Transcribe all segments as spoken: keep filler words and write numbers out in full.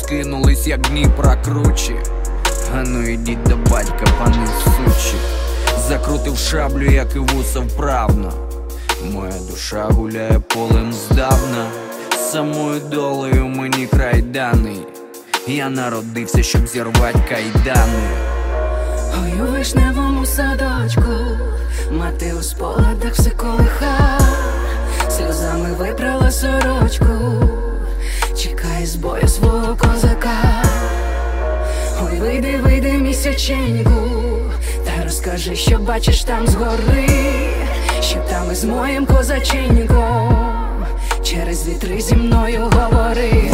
розкинулись, як Дніпра кручі. А ну ідіть до батька, пани сучі. Закрутив шаблю, як і вуса вправно. Моя душа гуляє полем здавна. Самою долею мені край даний. Я народився, щоб зірвати кайдани. Ой, у вишневому садочку мати у спогадах все колиха, сльозами випрала сорочку, чекає з бою свого козака. Ой, вийди, вийди, місяченьку, та розкажи, що бачиш там згори, що там із моїм козаченьком через вітри зі мною говори.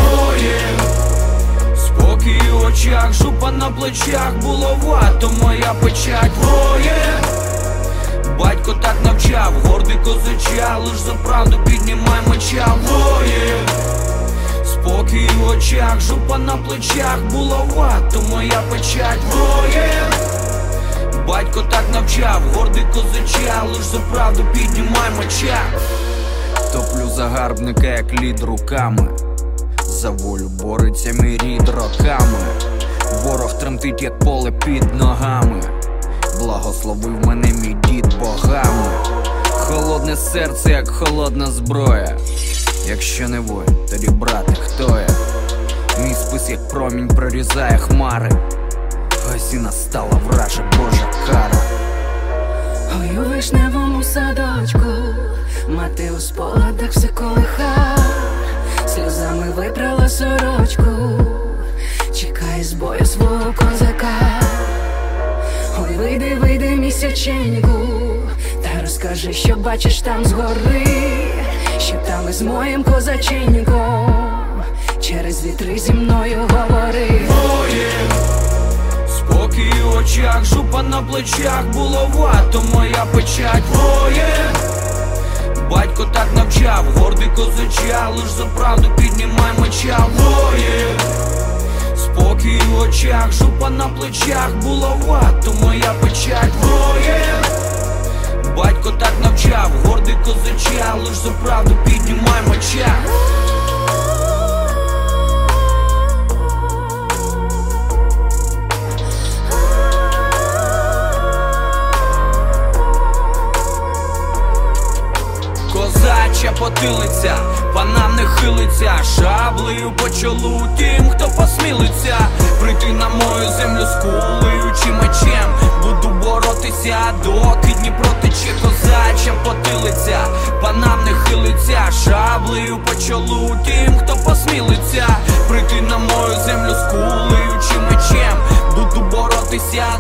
Спокій у очах, жупа на плечах, булавато моя печать воє. Батько так навчав, гордий козача, лиш за правду піднімай меча воє. Спокій у очах, жупа на плечах, булавато моя печать воє. Батько так навчав, гордий козача, лиш за правду піднімай меча. Топлю загарбника, як лід руками, за волю бореться мій рід роками. Ворог тремтить, як поле під ногами. Благословив мене мій дід богами. Холодне серце, як холодна зброя. Якщо не воїн, тоді брате, хто я? Мій спис, як промінь, прорізає хмари. Ось і настала вража Божа кара. Ой, у вишневому садочку мати у спогадах все колиха, сльозами випрала сорочку, чекає з бою свого козака. Ой, вийди, вийди, місяченьку, та розкажи, що бачиш там згори, що там із моїм козаченьком через вітри зі мною говори. Спокій у очах, жупа на плечах, булавато моя печать воє. Батько так навчав, гордий козача, лиш за правду піднімай меча воє. Спокій у очах, жупа на плечах, булавато моя печать воє. Батько так навчав, гордий козача, лиш за правду піднімай меча. Козача потилиця, панам не хилиться, шаблею по чолу тим, хто посмілиться прийти на мою землю з кулею чи мечем. Буду боротися, доки Дніпро тече. Козача потилиця, панам не хилиться, шаблею по чолу тим, хто посмілиться прийти на мою землю з кулею чи мечем. Буду боротися,